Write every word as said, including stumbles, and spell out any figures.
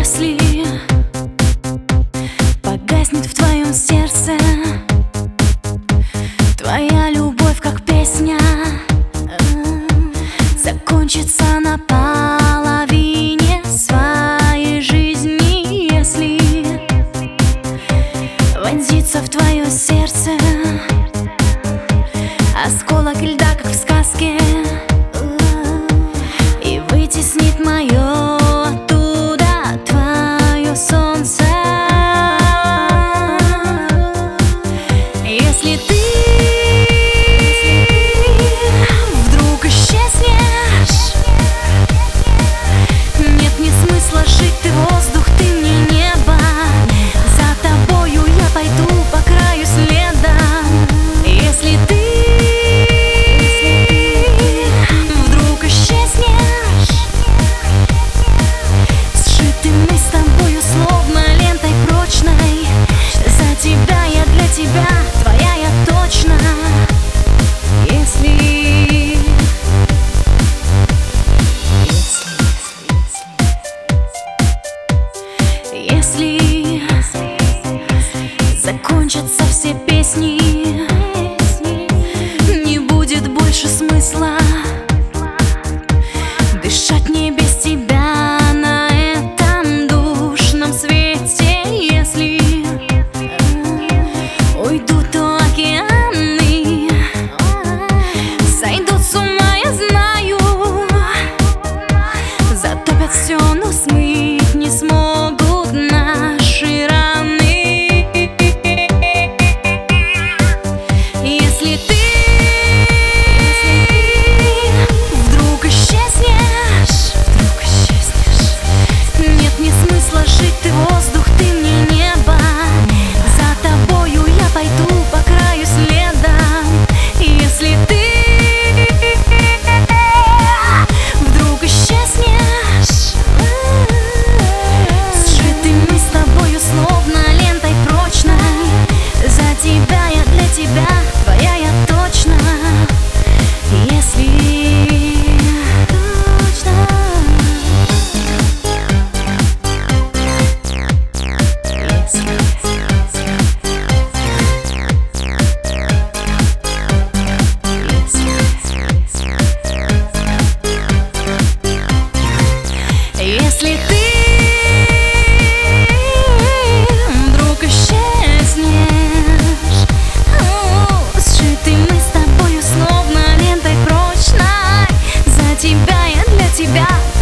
Если погаснет в твоем сердце твоя любовь, как песня, закончится на половине своей жизни. Если вонзится в твое сердце осколок льда, как в сказке, и вытеснит мое оттуда твое солнце. Если ты вдруг исчезнешь, нет мне смысла жить, ты воздух, ты мне небо. За тобою я пойду по краю следа. Если ты вдруг исчезнешь, сшиты мы с тобою словно лентой прочной. За тебя я, для тебя твоя я точно. Если Если закончатся все песни, не будет больше смысла дышать мне без тебя на этом душном свете. Если уйдут океаны, сойдут с ума, я знаю, затопят все, но смыть не смогут наши раны. Если ты вдруг исчезнешь, вдруг исчезнешь, нет мне смысла жить, ты воздух, ты мне небо. За тобою я пойду по краю следа. Если ты вдруг исчезнешь, сшиты мы с тобою словно лентой прочной. За тебя я, для тебя твоя я точно. Если точно. Если ты вдруг исчезнешь, сшиты мы с тобою словно лентой прочной. За тебя я, для тебя